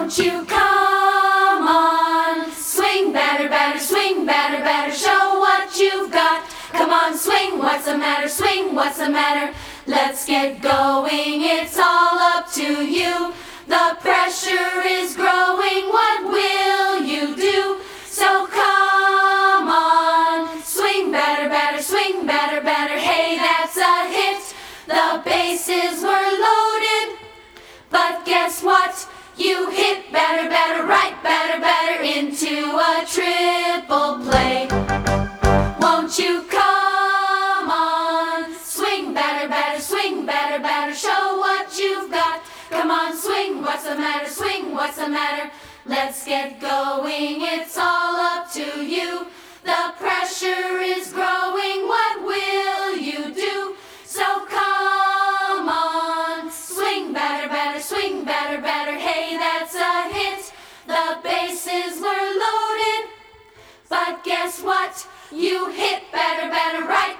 Won't you come on? Swing, batter, batter, swing, batter, batter, show what you've got. Come on, swing, what's the matter? Swing, what's the matter? Let's get going, it's all up to you. The pressure is growing, what will you do? So come on, swing, batter, batter, swing, batter, batter, hey, that's a hit. The bases were loaded, but guess what? You hit batter, batter, right batter, batter into a triple play. Won't you come on? Swing, batter, batter, swing, batter, batter, show what you've got. Come on, swing, what's the matter? Swing, what's the matter? Let's get going, it's all up to you. The pressure is growing, what will you do? So come on, swing, batter, batter, swing, batter, batter, hey, that's a hit. The bases were loaded, but guess what? You hit batter, batter, right